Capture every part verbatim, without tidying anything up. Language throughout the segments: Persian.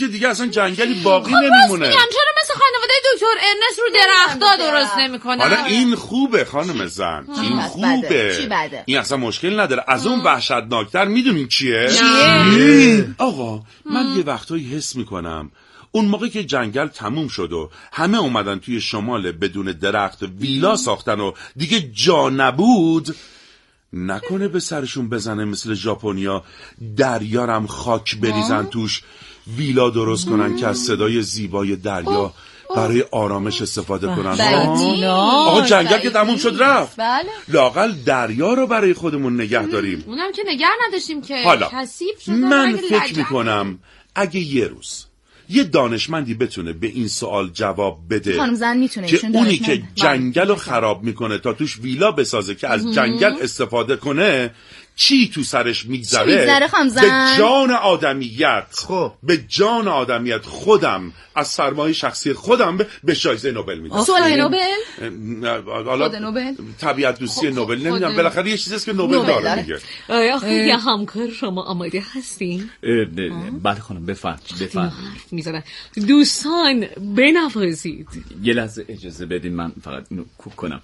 که دیگه اصلا جنگلی باقی نمیمونه. میگم چرا مثل خانواده دکتر ارنست رو درخت‌ها درست نمیکنن؟ حالا این خوبه خانم زن، این خوبه. چی بده؟ این اصلا مشکل نداره. از اون وحشتناکتر میدونین چیه؟ چیه؟ آقا من یه وقتایی حس میکنم اون موقع که جنگل تموم شد و همه اومدن توی شمال بدون درخت ویلا ساختن و دیگه جا نبود، نکنه به سرشون بزنه مثل ژاپنیا دریارم خاک بریزن توش، ویلا درست کنن که از صدای زیبای دریا برای آرامش استفاده کنن. آقا جنگل که تموم شد رفت، لااقل دریا رو برای خودمون نگه داریم. اونم که نگه نداشتیم که حالا کثیف شد. من فکر میکنم اگه یه روز یه دانشمندی بتونه به این سوال جواب بده خانم زن میتونه که اونی که جنگل رو خراب میکنه تا توش ویلا بسازه که از جنگل استفاده کنه چی تو سرش میگذره، به جان آدمیت، خب به جان آدمیت خودم از سرمایه شخصی خودم به جایزه نوبل میدم. صلح نوبل؟ حالا طبیعت دوستی نوبل نمیدونم، بالاخره یه چیزی است که نوبل داره میگه. آیا یه همکار شما آماده هستین؟ بله خانم بفرمایید بفرمایید. میذارن دوستان بنوازید. یه لحظه اجازه بدین من فقط اینو کوک کنم.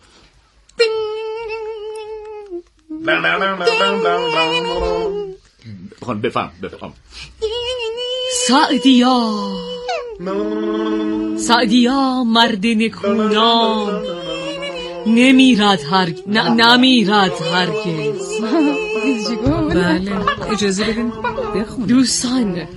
خانم بفهم بفهم. سعدیا سعدیا مرد نکونام نمیرد هرگ ن... نمیرد هرگز. بله اجازه بدین بخون. دوستان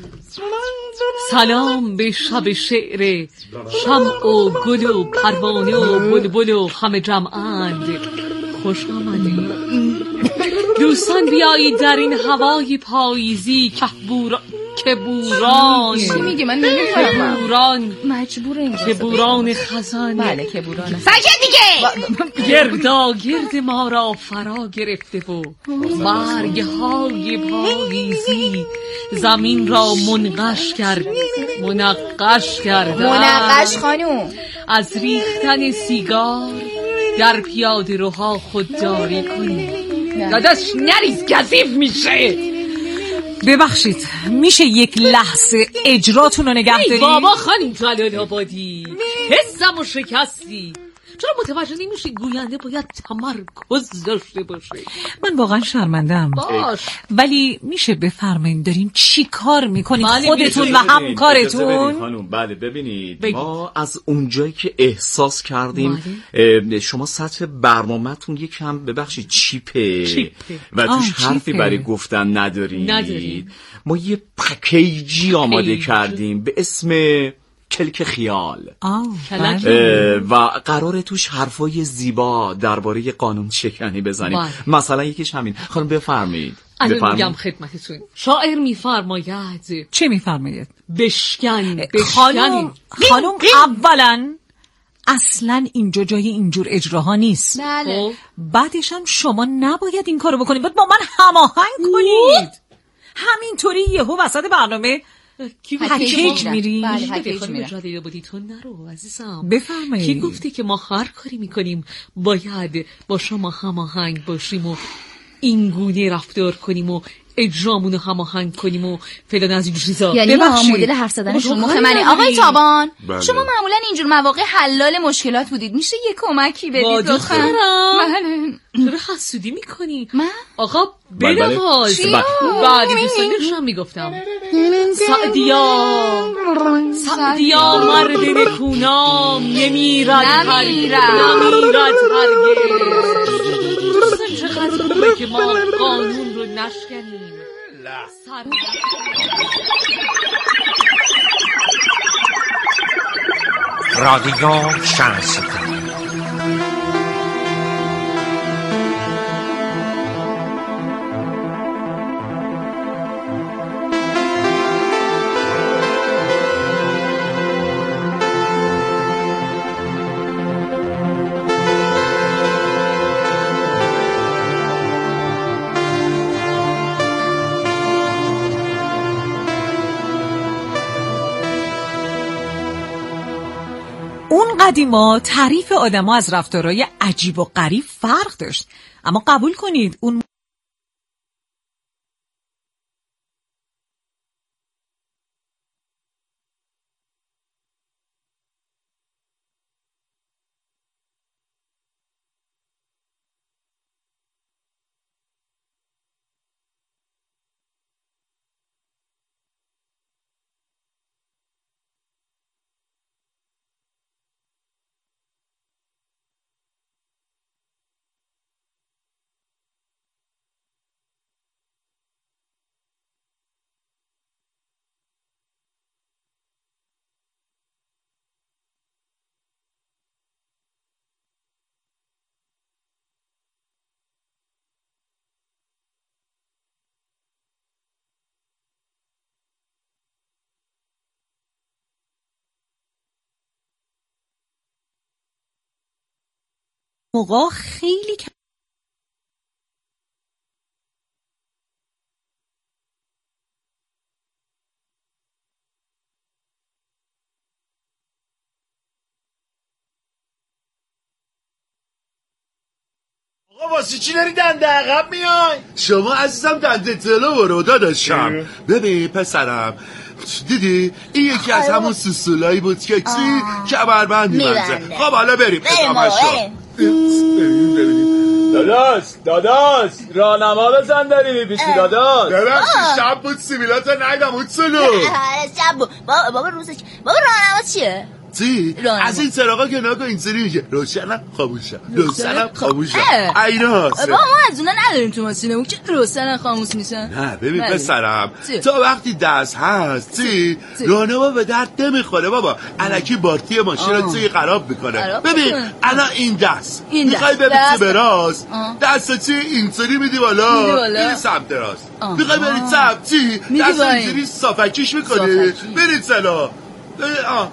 سلام به شب شعر، شمع و گل و پروانه و بلبل و همه جمعند، خوش آمدید دوستان. بیایید در این هوای پاییزی که بورا... که بوران چی میگه من نمیفهمم. بوران مجبوره اینجا که بوران خزان. بله که بوران ساکت دیگه. گردا گرد ما را فرا گرفته و برگ های پاییزی زمین را منقش کرد منقش کرد منقش خانوم. از ریختن سیگار در پیاده روها خودداری کنید. داداش نریز کثیف میشه. ببخشید میشه یک لحظه اجراتون رو نگه دارید؟ بابا خانم جلال آبادی حسم و شکستی. چرا متوجه نمیشی گوینده باید تمرکز داشته باشه؟ من واقعا شرمندم باش. ولی میشه بفرمایید دارین چی کار میکنید خودتون و همکارتون؟ خانم بله ببینید بگید. ما از اونجایی که احساس کردیم بله. شما سطح برنامه‌تون یکم ببخشید چیپه, چیپه. و توش حرفی برای گفتن ندارید. ندارید ما یه پکیجی آماده کردیم به اسم کلک خیال و قراره توش حرفای زیبا درباره قانون شکنی بزنیم. مثلا یکیش همین. خانم بفرمایید. الان میگم خدمتتون. شاعر میفرماید. چه میفرماید؟ بشکن بشکن. خانم خانم اولا اصلا اینجا جای اینجور اجراها نیست. بله. بعدش هم شما نباید این کارو بکنید، باید با من هماهنگ کنید. همینطوری یهو وسط برنامه کی پکیج میری؟ بله پکیج میرم. جاده بودی تو نرو عزیزم. بفرمایید. کی گفته که ما هر کاری میکنیم باید با شما هماهنگ باشیم و این گونه رفتار کنیم و اجرامونو هماهنگ کنیم و فلان از این چیزا؟ یعنی ما مدل حرف زدن شما منه آقای تابان. بله. شما معمولا اینجور مواقع حلال مشکلات بودید، میشه یه کمکی بدید لطفاً؟ بله. چرا حسودی میکنی؟ من آقا بنواز. بعد دوستانش هم میگفتم سعدیا سعدیا مرد نکونام نمیرد هرگز نمیرد هرگز. چقدر خوبه که ما قانون رو نشکنیم. رادیو شانسی قدیما تعریف آدم‌ها از رفتارهای عجیب و غریب فرق داشت، اما قبول کنید اون موقع خیلی کم. آقا واسه چی داری دنده عقب میای؟ شما عزیزم دنده جلو برو داداشم. ببین پسرم، دیدی این یکی از همون سوسولایی بود که چی کمربند می‌بنده. خب حالا بریم ادامه‌شو. داداش داداش راهنما بزن داری می‌پیچی داداش. ببخشید شب بود سیبیلاتو ندیدم اون سلو. شب بود بابا بابا روزش بابا راهنما چیه؟ چی؟ از این چراغا که نگاه اینجوری میگه روشنم خاموشم روشنم خاموشم ایناست. بابا ما از اونا نداریم تو ماشینمون که روشنم خاموش میشن. نه ببین پسرم تا وقتی دست هست چی راهنما به درد نمیخوره بابا. الکی بارتی ماشین رو چی خراب میکنه. ببین الان این دست میخوای ببینی به راست دست چی اینطوری میدی بالا میری سمت راست. میخوای بری چپ چی دست اینطوری صافکیش میکنی بری چلا. آه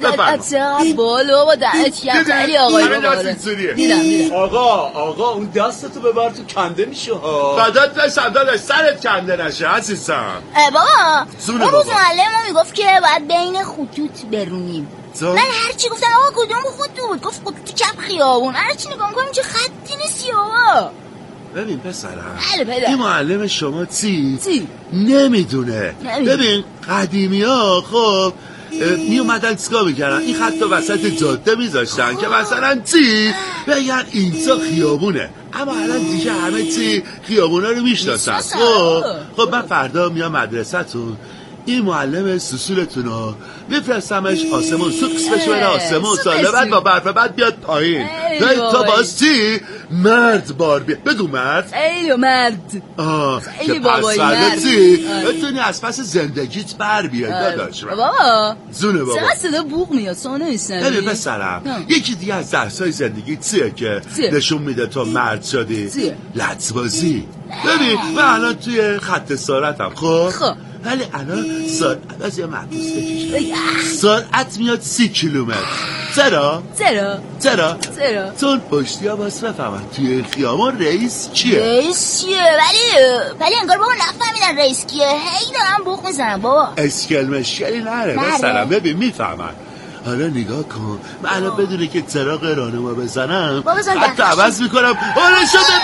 بفرما بالو با دهت یه خیلی آقایی بابا دیدم دیدم. آقا آقا اون دستتو ببر تو کنده میشه ها. بدات نشم داداش سرت کنده نشه عزیزم. بابا اون روز معلم ما میگفت که باید بین خطوط برونیم. من هرچی گفتم آقا کدوم خطوط گفت خطوط چپ خیابون. هرچی نگاه میکنم چه خطی نیستی آقا. ببین پسرم این معلم شما چی نمیدونه. ببین قدیمی ها خب می اومدن چیکار میکردن این خط وسط جاده میذاشتن که مثلا چی بگن اینجا خیابونه، اما الان دیگه همه چی خیابونا رو میشناسن. خب خب من فردا میام مدرسه‌تون این معلم سوسولتون رو میفرستمش آسمون سوکس بشه بره آسمون ساله بعد با برف بعد بیاد پایین تا باز چی مرد بار بیاد. بگو مرد ایو مرد آه که پس فردا چی بتونی از پس زندگیت بر بیاد داداش. بابا زونه بابا چقدر صدا بوق میاد سانو ایستنی. ببین پسرم یکی دیگه از درسای زندگی چیه که نشون میده تو مرد شدی؟ لطبازی. ببین من الان توی خط سرعتم خب خب ولی الان سرعت از یه محبوس بکشم سرعت میاد سی کیلومتر. چرا؟ چرا؟ چرا؟ چرا؟ چون پشتی ها باز بفهمن توی خیابان رئیس چیه؟ رئیس چیه؟ ولی ولی انگار بابا نفهمیدن رئیس کیه. هی دارم بوق میزنم بابا. اسکل مشکلی نره مثلا ببین میفهمن. حالا نگاه کن من الان بدونه که چراغ راهنما بزنم حتی عوض میکنم آره شده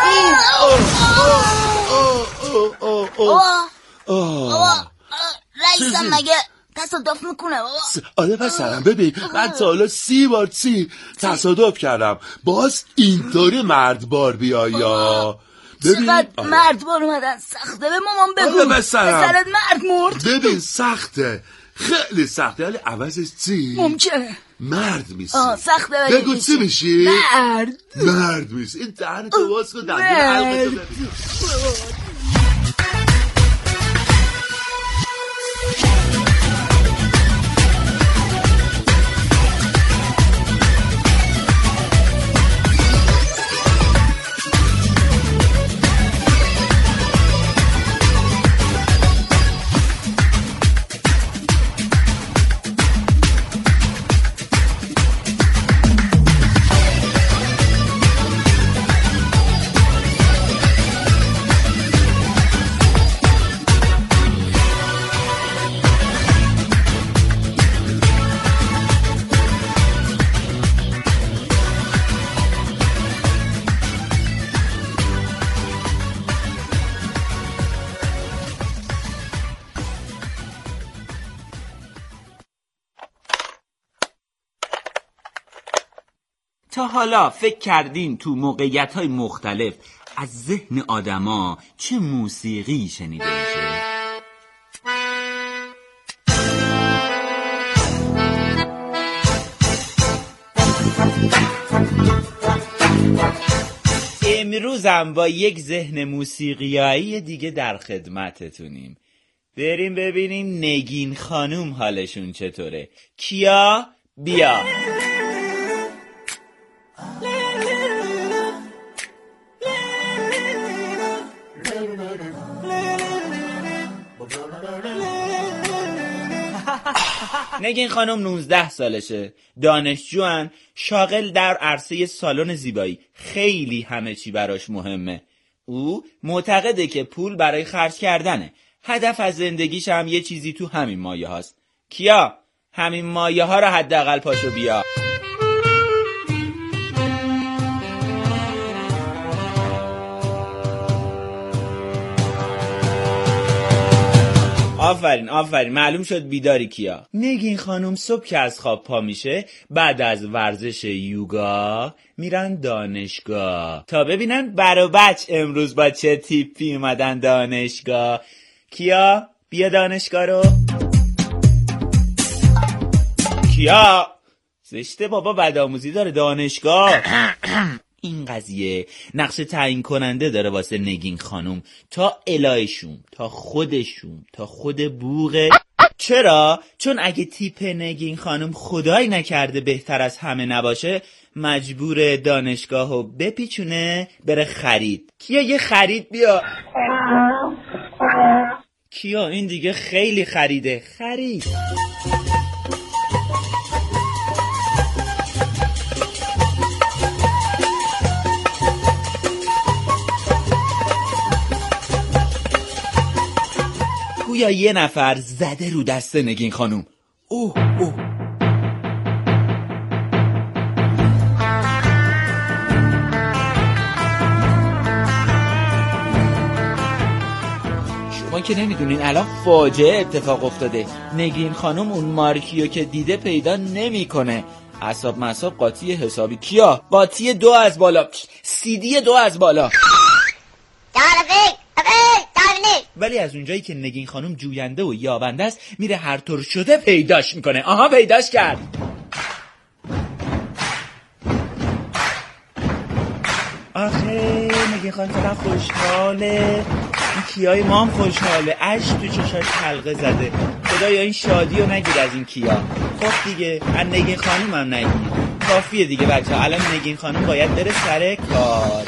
بابا رئیسم مگه تصادف میکنه بابا؟ آره پسرم ببین من تا حالا سی بار سی تصادف کردم باز اینطوری مرد بار بیای یا چقدر مرد بار اومدن سخته به مامان بگو. آره پسرم پسرت مرد مرد. ببین سخته خیلی سخته ولی عوضش چی؟ ممکنه مرد میسی. آه سخته ولی بگو چی میشی؟ مرد مرد میسی. این دهن تو باز کن دهن حلقه تو ببین. تا حالا فکر کردین تو موقعیت‌های مختلف از ذهن آدما چه موسیقی شنیده میشه؟ امروزم با یک ذهن موسیقیایی دیگه در خدمتتونیم. بریم ببینیم نگین خانوم حالشون چطوره. کیا بیا. نگین خانم نوزده سالشه، دانشجوان، شاغل در عرصه سالن زیبایی، خیلی همه چی براش مهمه. او معتقده که پول برای خرج کردنه، هدف از زندگیش هم یه چیزی تو همین مایه هاست. کیا؟ همین مایه ها رو حداقل پاشو بیا. آفرین آفرین، معلوم شد بیداری کیا. نگین خانم صبح که از خواب پا میشه، بعد از ورزش یوگا میرن دانشگاه تا ببینن برا بچ امروز با چه تیپی اومدن دانشگاه. کیا بیا دانشگاه رو. کیا زشته بابا، بدآموزی داره دانشگاه. این قضیه نقش تعیین کننده داره واسه نگین خانم، تا الهشون، تا خودشون، تا خود بوغه. چرا؟ چون اگه تیپ نگین خانم خدایی نکرده بهتر از همه نباشه، مجبور دانشگاهو بپیچونه بره خرید. کیا یه خرید بیا. کیا این دیگه خیلی خریده. خرید. گویا یه نفر زده رو دست نگین خانم. اوه اوه. شما که نمیدونین الان فاجعه اتفاق افتاده. نگین خانم اون مارکیو که دیده پیدا نمیکنه. اعصاب مصاب قاطی حسابی. کیا؟ قاطی دو از بالا، سیدی دو از بالا. ولی از اونجایی که نگین خانم جوینده و یابنده است، میره هر طور شده پیداش میکنه. آها پیداش کرد. آخه نگین خانم فقط خوشحاله، این کیای ما هم خوشحاله، اشک تو چشاش حلقه زده. خدایا این شادی رو نگیر از این کیا. خب دیگه از نگین خانم هم نگیر، کافیه دیگه بچه. الان نگین خانم باید بره سر کار.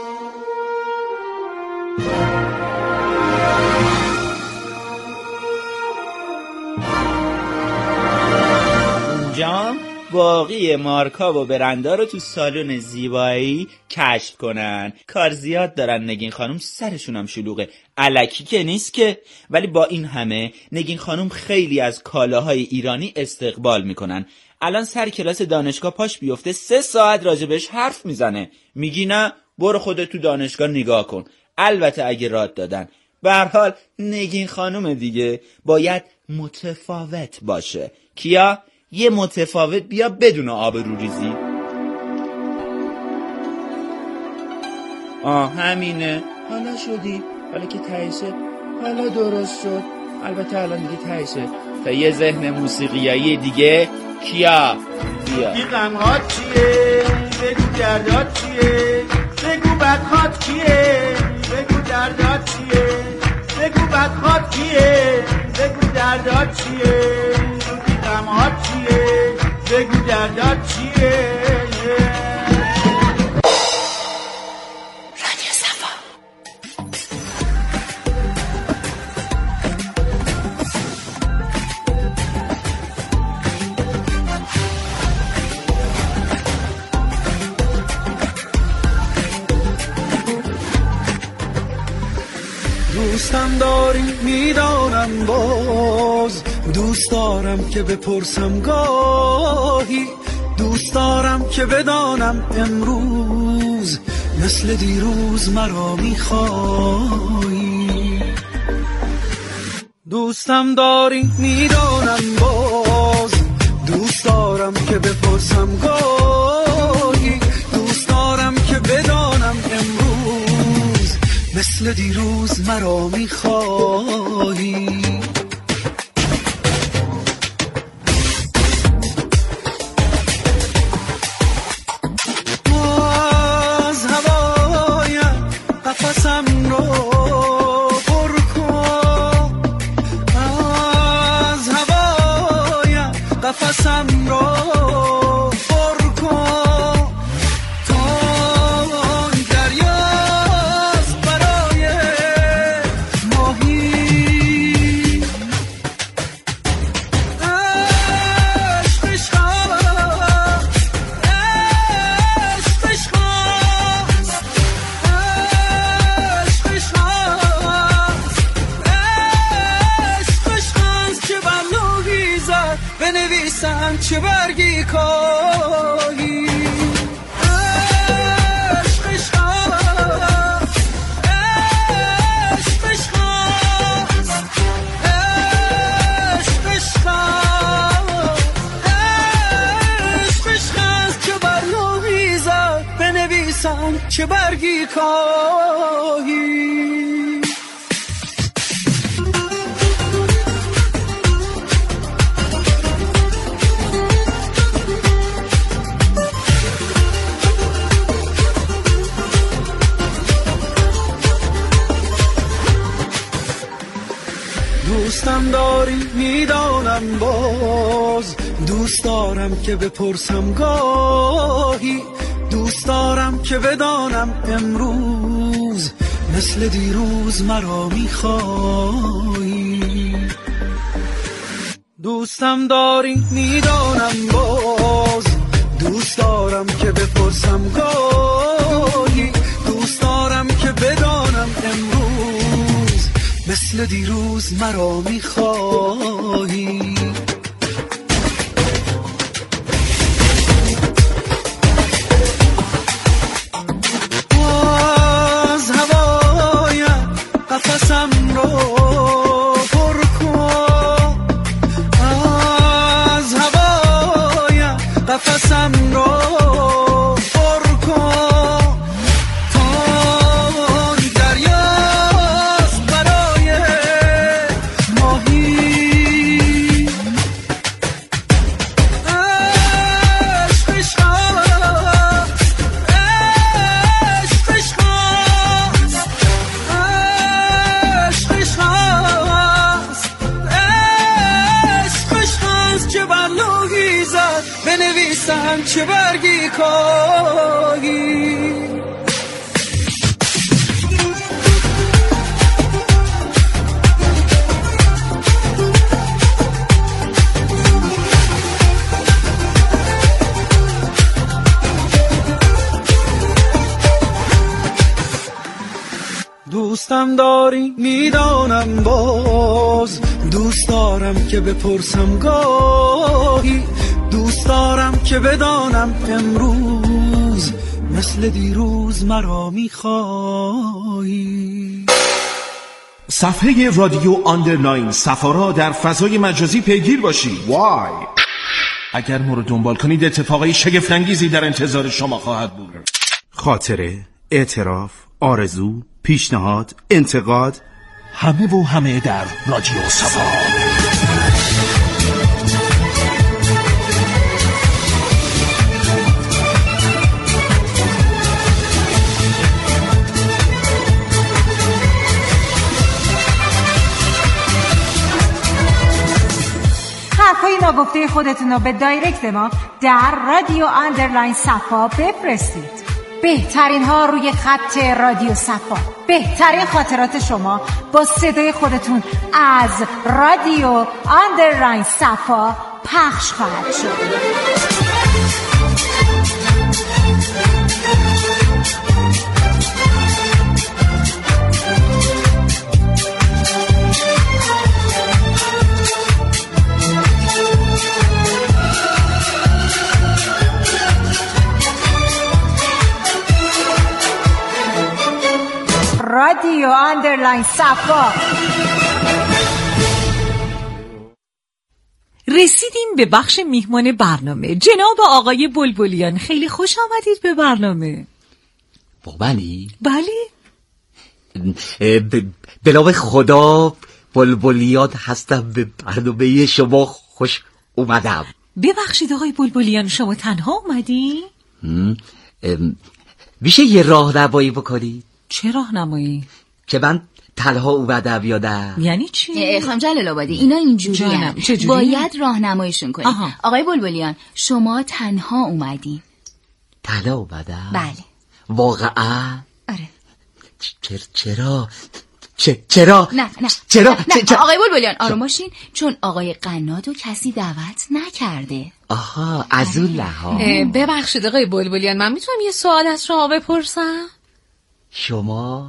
اونجا باقی مارکا و برندا رو تو سالن زیبایی کشف کنن. کار زیاد دارن نگین خانم، سرشون هم شلوغه، الکی که نیست که. ولی با این همه نگین خانم خیلی از کالاهای ایرانی استقبال میکنن. الان سر کلاس دانشگاه پاش بیفته سه ساعت راجبش حرف میزنه. میگی نه برو خودت تو دانشگاه نگاه کن. البته اگه راد دادن. به هر حال نگین خانم دیگه باید متفاوت باشه. کیا؟ یه متفاوت بیا بدون آبروریزی. آه همینه. حالا شدی، حالا که تهشه، حالا درست شد. البته الان دیگه تهشه. تا یه ذهن موسیقیایی دیگه. کیا بیا. این غمهات چیه؟ بگو دردات چیه؟ بگو بدخواد کیه؟ بگو دردات چیه؟ بگو بدخواد کیه؟ بگو دردات چیه؟ این غمهات چیه؟ بگو دردات چیه؟ رادیو صفا. دوستم داری میدانم، باز دوست دارم که بپرسم گاهی، دوست دارم که بدانم امروز مثل دیروز مرا میخوایی. دوستم داری میدانم، باز دوست دارم که بپرسم گاهی، دوست دارم که بدانم امروز مثل دیروز مرا میخوایی. از هوایم قفسم رو پر کن، از هوایم قفسم رو پر کن، تا دریاست برای ماهی. بنویسم چه برگی کاهی. عشق عشق است، عشق عشق است، عشق عشق است، عشق عشق است که بر نویزد بنویسم چه برگی کاهی. دوستم داری میدانم باز، دوست دارم که بپرسم گاهی، دوست دارم که بدانم امروز مثل دیروز مرا میخوایی. دوستم داری میدانم باز، دوست دارم که بپرسم گاهی، دوست دارم که بدانم امروز مثل دیروز مرا میخوایی. باز هوایم قفسم رو پر کن، از هوایم قفسم رو پر کن، تا دریاست برای ماهی. عشق عشق است، عشق عشق است، عشق عشق است، عشق عشق است که بر لوحی زد بنویسم چه برگی کاهی. دوستم داری میدانم باز، دوست دارم که بپرسم گاهی، دوست دارم که بدانم امروز مثل دیروز مرا میخوایی. صفحه رادیو آندرلاین صفا را در فضای مجازی پیگیر باشید. وای اگر ما رو دنبال کنید اتفاقای شگفت‌انگیزی در انتظار شما خواهد بود. خاطره، اعتراف، آرزو، پیشنهاد، انتقاد، همه و همه در رادیو صفا. حرفای ناگفته خودتون رو به دایرکت ما در رادیو آندرلاین صفا بفرستید. بهترین ها روی خط رادیو صفا، بهترین خاطرات شما با صدای خودتون از رادیو آندرلاین صفا پخش خواهد شد. رادیو آندرلاین صفا. رسیدیم به بخش میهمان برنامه. جناب آقای بلبلیان خیلی خوش آمدید به برنامه. با بلی؟ بلی. بنام خدا بلبلیان هستم، به برنامه شما خوش اومدم. ببخشید آقای بلبلیان شما تنها اومدی؟ میشه یه راهنمایی بکنی؟ چه راهنمایی؟ که من تنها اومدم یا نه؟ یعنی چی؟ خانم جلال آبادی اینا اینجوریه، باید راهنماییشون کنید. آها. آقای بلبلیان شما تنها اومدین؟ تنها اومدم؟ بله. واقعا؟ آره. چرا چرا چه چرا نه نه چرا نه, نه. آقای بلبلیان آروم باشین، چون آقای قنادو کسی دعوت نکرده. آها از اون لحاظ. ببخشید آقای بلبلیان من میتونم یه سوال از شما بپرسم؟ شما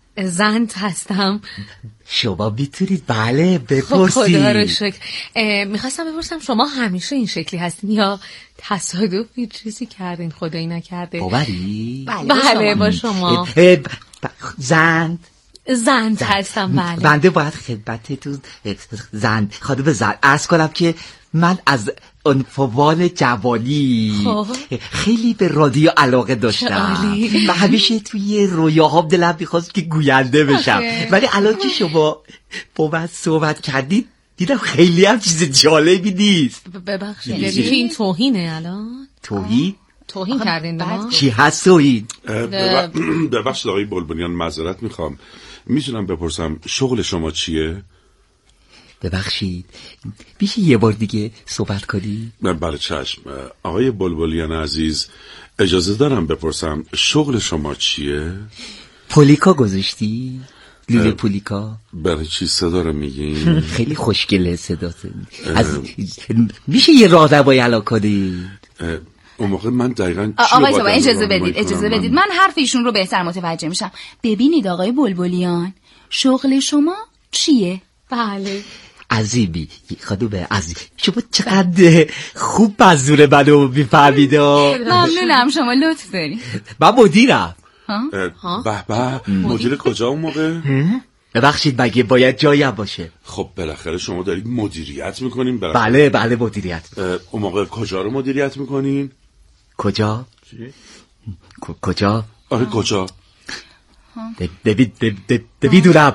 زند هستم. شما میتونید بله بپرسید. خدا رو شکر. میخواستم بپرسم شما همیشه این شکلی هستین یا تصادفی چیزی کردین خدایی نکرده؟ باوری؟ بله, بله با شما. زند زند هستم. بله بنده باید خدمتتون زند خانم زند عرض کنم که من از عنفوان جوانی خیلی به رادیو علاقه داشتم و همیشه توی رویاهام دلم میخواست که گوینده بشم، ولی الان که شما با من صحبت کردید دیدم خیلی هم چیز جالبی نیست. ببخشید این توهینه الان؟ توهین؟ توهین کردین به ما؟ چی هست توهین؟ ببخشید آقای بلبلیان معذرت میخوام، میتونم بپرسم شغل شما چیه؟ ببخشید میشه یه بار دیگه صحبت کنی؟ بله چشم. آقای بلبلیان عزیز اجازه دارم بپرسم شغل شما چیه؟ پولیکا گذاشتی؟ لوله پولیکا. برای چی صدا رو میگین؟ خیلی خوشگله صدات. از میشه یه راهنمایی علا کنید؟ اون موقع من دقیقاً آقای صاحب اجازه بدید اجازه من... بدید من حرف ایشون رو بهتر متوجه میشم. ببینید آقای بلبلیان شغل شما چیه؟ بله عزیبی خانومه عزیب شما چقدر خوب منظور منو میفهمید. ممنونم شما لطف دارید. من مدیرم. به به مدیر کجا اون موقع؟ ببخشید مگه باید جایم باشه؟ خب بالاخره شما دارید مدیریت میکنین؟ بله بله مدیریت. اون موقع کجا رو مدیریت میکنین؟ کجا؟ کجا؟ آره کجا؟ نمیدونم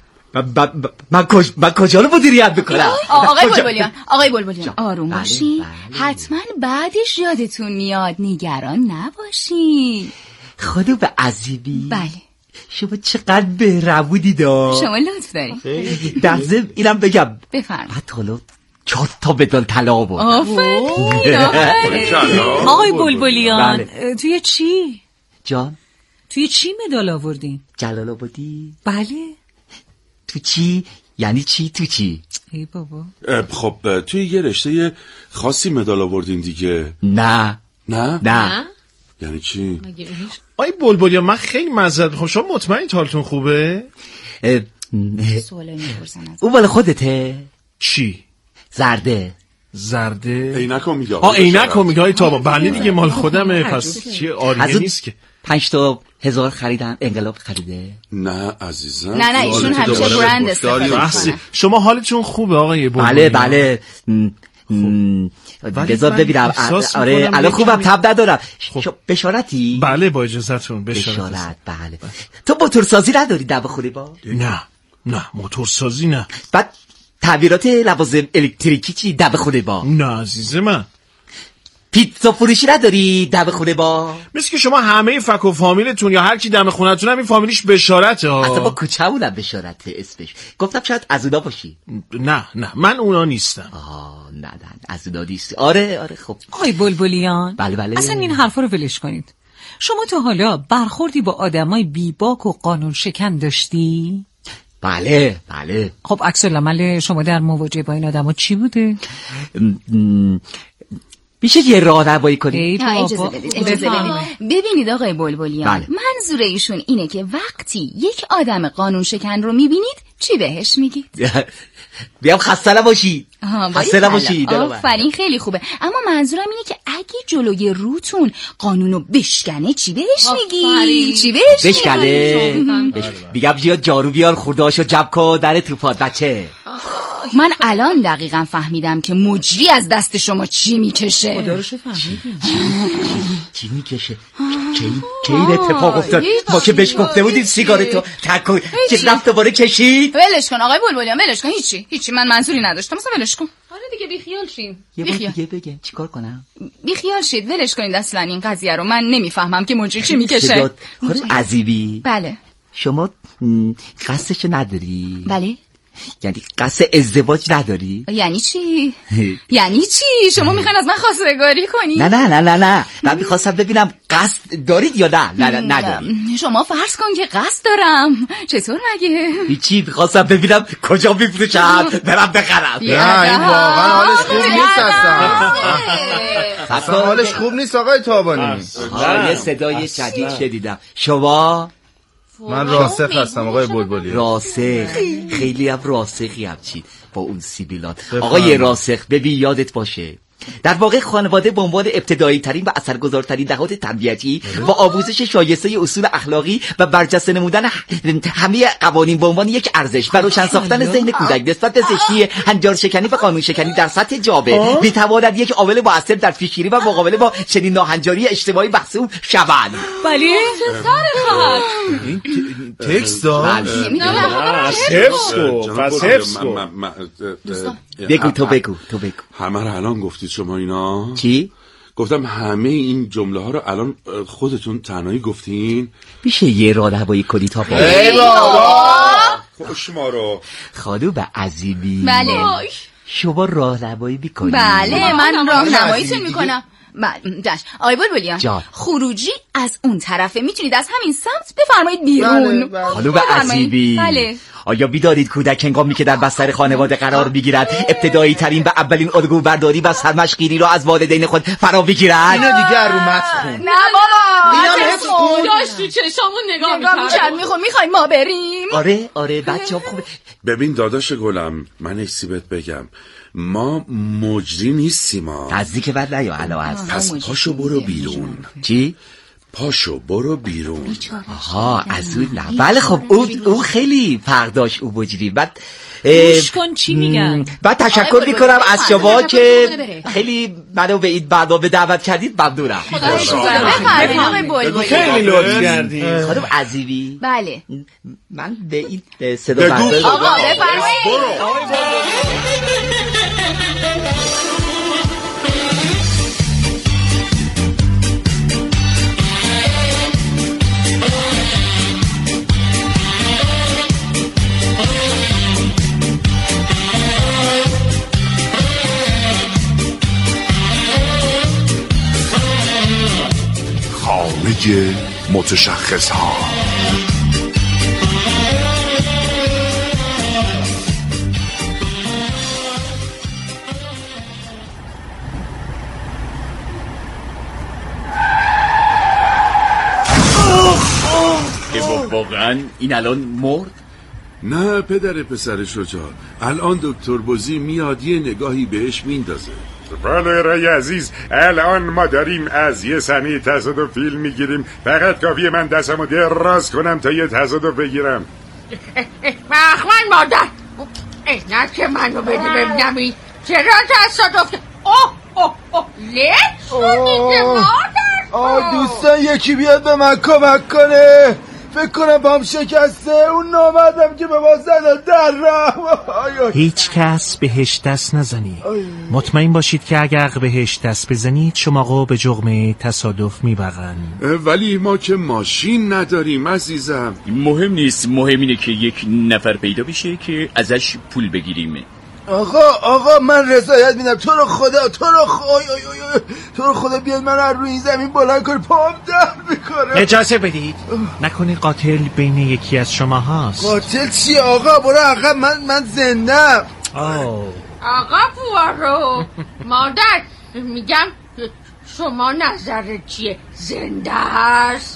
من کجا رو مدیریت میکنم؟ آقای بلبلیان آقای بلبلیان آروم باشین، حتما بعدش یادتون میاد، نگران نباشین. خانم عزیبی بله شما چقدر بهرمونی دا. شما لطف دارید. در ضمن اینم بگم بفرمایید بعد حالا چهار تا مدال طلا بود. آقای بلبلیان توی چی؟ جان توی چی مدال آوردین؟ جلال آبادی. بله. تو چی؟ یعنی چی تو چی؟ ای بابا. خب توی یه رشته خاصی مدال آوردین دیگه؟ نه نه نه. یعنی چی؟ آی بلبلیان من خیلی معذرت میخوام، شما مطمئنید حالتون خوبه؟ سوالی میپرسن از اون مال خودته؟ چی؟ زرده زرده عینکو میگه. آ عینکو میگه های تابا. بله دیگه مال خودمه. پس چی آریه نیست که. پنج تا هزار خریدم انقلاب خریده. نه عزیزم نه نه ایشون همیشه برند استفاده میکنه. شما حالتون خوبه آقای بلبلیان؟ بله بله بذار ببینم. آره الان خوبم تب ندارم. بشارتی؟ بله با اجازهتون. بشارت. بله تو موتورسازی نداری دم خونه با؟ نه نه موتورسازی نه. بعد تعمیرات لوازم الکتریکی چی دم خونه با؟ نه عزیز من. پیتزا فروشی نداری دم خونه با؟ مثل که شما همه فک و فامیلتون یا هر کی دم خونتون هم این فامیلیش بشارته ها. حتی با کوچه‌مونم بشارته اسمش. گفتم شاید از اونا باشی. نه نه من اونا نیستم. آه نه نه از اونا نیستی. آره آره خب. آقای بلبلیان بله بله اصلا این حرفا رو ولش کنید. شما تا حالا برخوردی با آدمای بیباک و قانون شکن داشتی؟ بله بله. خب عکس العمل شما در مواجهه با این آدما چی بوده؟ میشه یه راهنمایی کنید؟ اجازه بدید اجازه بدید. ببینید آقای بلبلیان بله. منظور ایشون اینه که وقتی یک آدم قانون شکن رو میبینید چی بهش میگید؟ بیام خسته نباشید. خسته نباشید. آفرین خیلی خوبه. اما منظورم اینه که اگه جلوی روتون قانونو بشکنه چی بهش میگی؟ چی بهش بشکنه؟ میگم بیا جارو بیار خوردهاشو جمع کن در توفات بچه. من الان دقیقا فهمیدم که مجری از دست شما چی میکشه. خدا رو شو فهمیدیم. چی میکشه؟ چه این اتفاق افتاد؟ ما که بهش گفته بودیم سیگارتو ترک کن که رفت دوباره کشید. ولش کن آقای بلبلیان ولش کن. هیچی هیچی من منظوری نداشتم مثلا ولش کن. آره دیگه بی خیال شین. یه بار دیگه بگم چیکار کنم؟ بی خیال شید ولش کنید اصلا این قضیه رو. من نمیفهمم که مجری چی میکشه. خود عزیبی بله شما قصدش نداری؟ بله یعنی قصد ازدواج نداری؟ یعنی چی؟ یعنی چی؟ شما میخواین از من خواستگاری کنی؟ نه نه نه نه نه من میخواستم ببینم قصد دارید یا نه نه نه نداری. شما فرض کن که قصد دارم. چطور مگه؟ هیچی میخواستم ببینم کجا میفروشم برم بخرم. نه این واقعا حالش خوب نیست اصلا. حالش خوب نیست آقای تابانی. یه صدای جدید شنیدم. شما من راسخ هستم آقای بلبلی. راسخ خیلی هم راسخی هم چی با اون سیبیلات. آقای راسخ ببین یادت باشه در واقع خانواده به عنوان ابتدایی ترین و اثرگذارترین نهاد تربیتی و آموزش شایسته اصول اخلاقی و برجسته نمودن همه قوانین به عنوان یک ارزش و روشن ساختن ذهن کودک نسبت به زشتی، هنجار شکنی و قانون شکنی در سطح جامعه میتواند یک عامل مؤثر در پیشگیری و مقابله با چنین ناهنجاری اجتماعی محسوب شود. ولی سر خط این تکست داد. حفظ کن پس حفظ کن. بگو تو بگو تو بگو. همه رو الان گفتید شما اینا؟ چی؟ گفتم همه این جمله ها رو الان خودتون تنهایی گفتین؟ میشه یه راهنمایی کنی تا با ای بابا خوش ما رو خانوم عزیزی. بله شما راهنمایی میکنی؟ بله من راهنماییتون میکنم. داش آقای بلبلیان خروجی از اون طرفه، میتونید از همین سمت بفرمایید بیرون. خانوم عزیزی بله. آیا بیدارید کودک هنگامی که در بستر خانواده قرار بگیرد ابتدایی ترین و اولین الگو برداری و سرمشقگیری را از والدین خود فرا بگیرد؟ اینو دیگه رو متن خون. نه بابا اینم حفظ کن. داشت تو چشامون نگاه می‌کرد. میخوام میخوایم ما بریم. آره آره بچه‌ها خوبه. ببین داداش گلم من ایک سیبت بگم ما مجری نیستیم ما. نزدیک بعد نیا علا هست. پس پاشو برو بیرون. چی؟ پاشو برو بیرون. آها از اون نه. بله خب اون اون خیلی فرق داشت اون مجری. بعد گوش کن چی میگن. بعد تشکر میکنم از شما که خیلی منو به این برنامه دعوت کردید. ممنونم. خیلی لطف کردید. خانم عزیزی. بله من به این صدا بردار. آقا بفرمایید. خانه متشخص ها. واقعا این الان مرد؟ نه پدر پسر شجاع الان دکتر بزی میاد یه نگاهی بهش میندازه. بله رای عزیز الان ما داریم از یه صحنه تصادف فیلم میگیریم. فقط کافیه من دستمو دراز کنم تا یه تصادف بگیرم. بخمن مادر اینا که منو بدی ببینم این چرا تصادف. اوه اوه اوه لیت شدید مادر. آه دوستان یکی بیاد به من کمک کنه. فکر کنم بام شکسته. اون نامدم که به ما زده در راه. هیچ کس بهش دست نزنی. مطمئن باشید که اگر بهش دست بزنید شما رو به جرم تصادف میبرن. ولی ما که ماشین نداریم عزیزم. مهم نیست. مهم اینه که یک نفر پیدا بشه که ازش پول بگیریم. آقا آقا من رضایت میدم. تو رو خدا تو رو خدا تو رو خدا بیاد من رو این زمین بلند کن. پام درد میکنه. اجازه بدید. نکنه قاتل بین یکی از شما هاست. قاتل چی آقا؟ برو آقا من من زندم. آقا پوارو مادر میگم شما نظرت چیه؟ زنده هست؟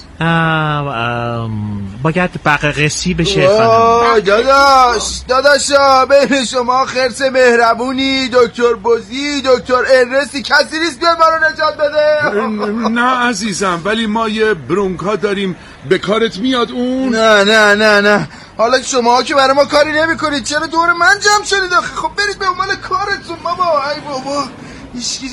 باید بقیقسی بشه خانم. داداش داداشا بین شما خرس مهربونی دکتر بزی دکتر ارنستی کسی نیست بیاد ما رو نجات بده. نه عزیزم ولی ما یه برونکا داریم به کارت میاد اون. نه نه نه نه حالا شما که برای ما کاری نمی کنید چرا دور من جمع شدید آخه؟ خب برید به عنوان کارتون بابا. ای بابا